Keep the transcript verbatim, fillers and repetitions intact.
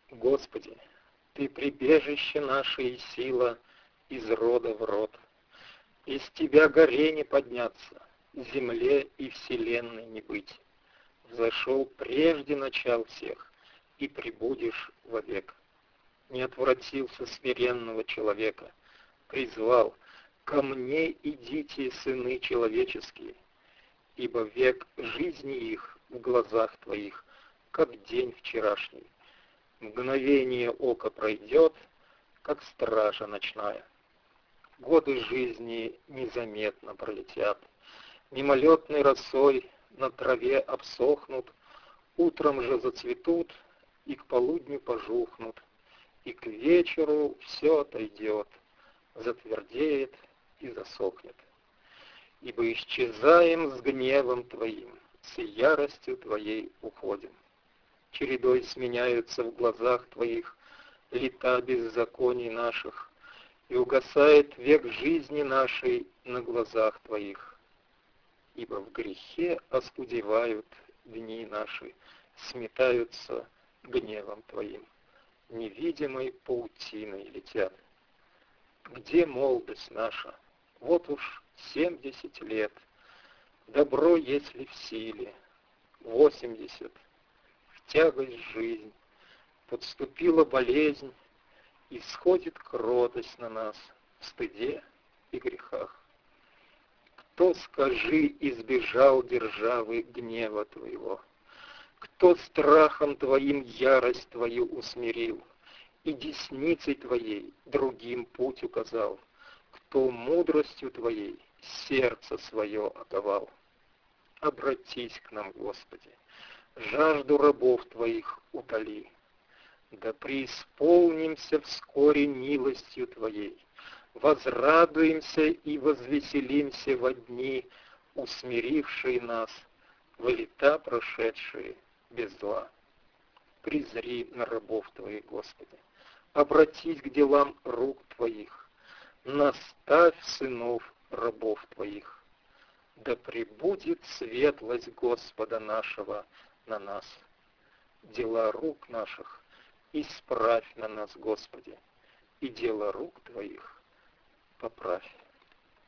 Господи, Ты прибежище наше и сила из рода в род. Из Тебя горе не подняться, земле и вселенной не быть. Взошел прежде начал всех, и пребудешь вовек. Не отвратился смиренного человека, призвал: ко мне идите, сыны человеческие, ибо век жизни их в глазах Твоих, как день вчерашний. Мгновение ока пройдет, как стража ночная. Годы жизни незаметно пролетят, мимолетной росой на траве обсохнут, утром же зацветут и к полудню пожухнут, и к вечеру все отойдет, затвердеет и засохнет. Ибо исчезаем с гневом Твоим, с яростью Твоей уходим. Чередой сменяются в глазах Твоих лета беззаконий наших, и угасает век жизни нашей на глазах Твоих. Ибо в грехе оскудевают дни наши, сметаются гневом Твоим, невидимой паутиной летят. Где молодость наша? Вот уж семьдесят лет. Добро, если в силе, восемьдесят. В тягость жизнь подступила болезнь, и сходит кротость на нас в стыде и грехах. Кто, скажи, избежал державы гнева Твоего? Кто страхом Твоим ярость Твою усмирил, и десницей Твоей другим путь указал? Кто мудростью Твоей сердце свое оковал? Обратись к нам, Господи, жажду рабов Твоих утоли. Да преисполнимся вскоре милостью Твоей, возрадуемся и возвеселимся во дни, усмирившие нас, во лета прошедшие без зла. Презри на рабов Твоих, Господи, обратись к делам рук Твоих, наставь сынов рабов Твоих. Да пребудет светлость Господа нашего на нас. Дела рук наших исправь на нас, Господи, и дело рук Твоих поправь.